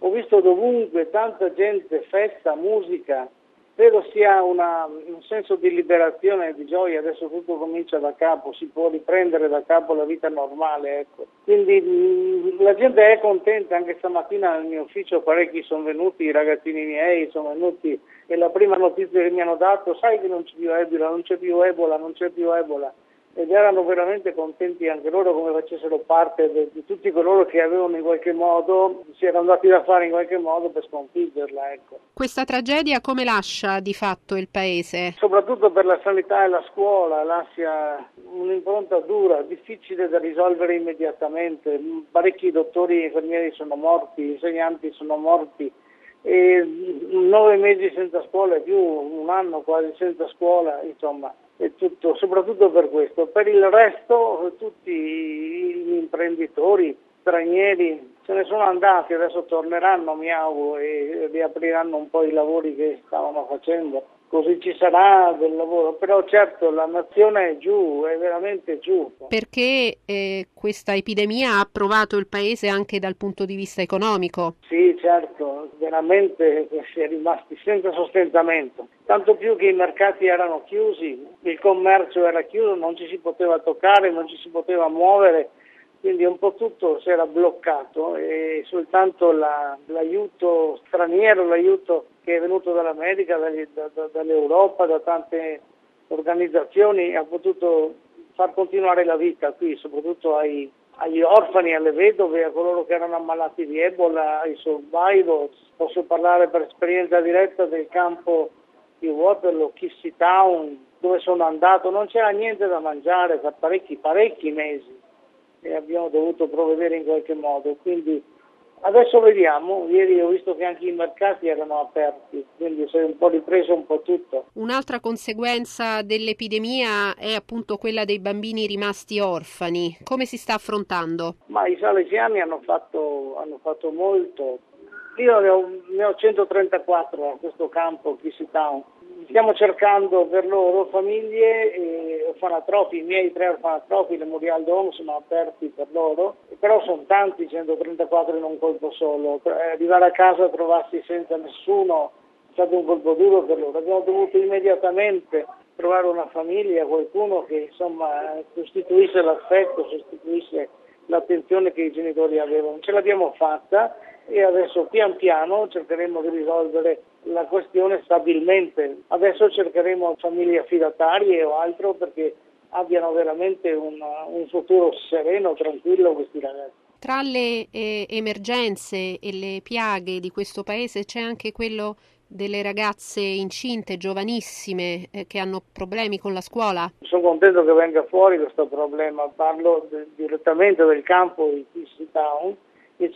ho visto dovunque tanta gente, festa, musica, credo sia un senso di liberazione e di gioia, adesso tutto comincia da capo, si può riprendere da capo la vita normale, ecco. Quindi la gente è contenta, anche stamattina nel mio ufficio parecchi sono venuti, i ragazzini miei sono venuti e la prima notizia che mi hanno dato, sai che non c'è più Ebola, non c'è più Ebola, non c'è più Ebola. Ed erano veramente contenti anche loro come facessero parte di tutti coloro che avevano in qualche modo, si erano dati da fare in qualche modo per sconfiggerla, ecco. Questa tragedia come lascia di fatto il paese? Soprattutto per la sanità e la scuola lascia un'impronta dura, difficile da risolvere immediatamente. Parecchi dottori e infermieri sono morti, insegnanti sono morti, e 9 mesi senza scuola e più un anno quasi senza scuola, insomma. E tutto, soprattutto per questo. Per il resto tutti gli imprenditori stranieri se ne sono andati, adesso torneranno mi auguro e riapriranno un po' i lavori che stavano facendo, così ci sarà del lavoro, però certo la nazione è giù, è veramente giù. Perché questa epidemia ha provato il paese anche dal punto di vista economico? Sì, certo, veramente si è rimasti senza sostentamento, tanto più che i mercati erano chiusi, il commercio era chiuso, non ci si poteva toccare, non ci si poteva muovere, quindi un po' tutto si era bloccato e soltanto l'aiuto straniero, l'aiuto che è venuto dall'America, dall'Europa, da tante organizzazioni ha potuto far continuare la vita qui, soprattutto agli orfani, alle vedove, a coloro che erano ammalati di Ebola, ai survivors. Posso parlare per esperienza diretta del campo di Waterloo, Kissy Town, dove sono andato, non c'era niente da mangiare per parecchi mesi e abbiamo dovuto provvedere in qualche modo, quindi adesso vediamo, ieri ho visto che anche i mercati erano aperti, quindi si è un po' ripreso un po' tutto. Un'altra conseguenza dell'epidemia è appunto quella dei bambini rimasti orfani. Come si sta affrontando? Ma i salesiani hanno fatto molto. Io ne ho 134 a questo campo, Kissy Town. Stiamo cercando per loro famiglie e orfanatrofi, i miei 3 orfanatrofi, le Memorial Home sono aperti per loro, però sono tanti, 134 in un colpo solo. Arrivare a casa a trovarsi senza nessuno è stato un colpo duro per loro. Abbiamo dovuto immediatamente trovare una famiglia, qualcuno che insomma sostituisse l'affetto, sostituisse l'attenzione che i genitori avevano. Ce l'abbiamo fatta e adesso pian piano cercheremo di risolvere la questione stabilmente. Adesso cercheremo famiglie affidatarie o altro perché abbiano veramente un futuro sereno, tranquillo questi ragazzi. Tra le emergenze e le piaghe di questo paese c'è anche quello delle ragazze incinte, giovanissime, che hanno problemi con la scuola. Sono contento che venga fuori questo problema, parlo direttamente del campo di Kissy Town. Il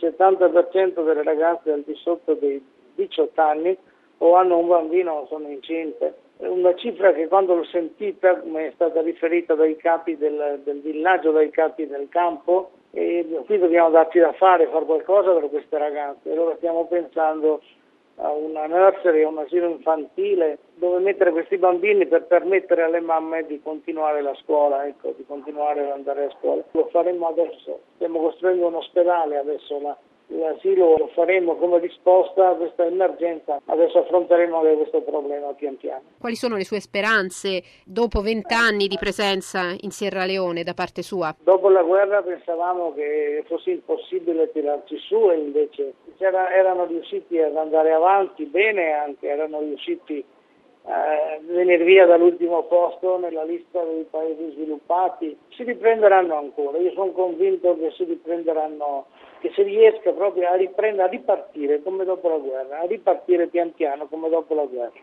70% delle ragazze al di sotto dei 18 anni o hanno un bambino o sono incinte. È una cifra che quando l'ho sentita mi è stata riferita dai capi del villaggio, dai capi del campo, e qui dobbiamo darci da fare qualcosa per queste ragazze. Allora stiamo pensando a una nursery, a un asilo infantile dove mettere questi bambini per permettere alle mamme di continuare la scuola, ecco, di continuare ad andare a scuola. Lo faremo adesso, stiamo costruendo un ospedale adesso, l'asilo lo faremo come risposta a questa emergenza, adesso affronteremo questo problema pian piano. Quali sono le sue speranze dopo 20 anni di presenza in Sierra Leone da parte sua? Dopo la guerra pensavamo che fosse impossibile tirarci su e invece erano riusciti ad andare avanti bene, anche erano riusciti a venire via dall'ultimo posto nella lista dei paesi sviluppati. Si riprenderanno ancora, io sono convinto che si riprenderanno, che si riesca proprio a ripartire come dopo la guerra, a ripartire pian piano come dopo la guerra.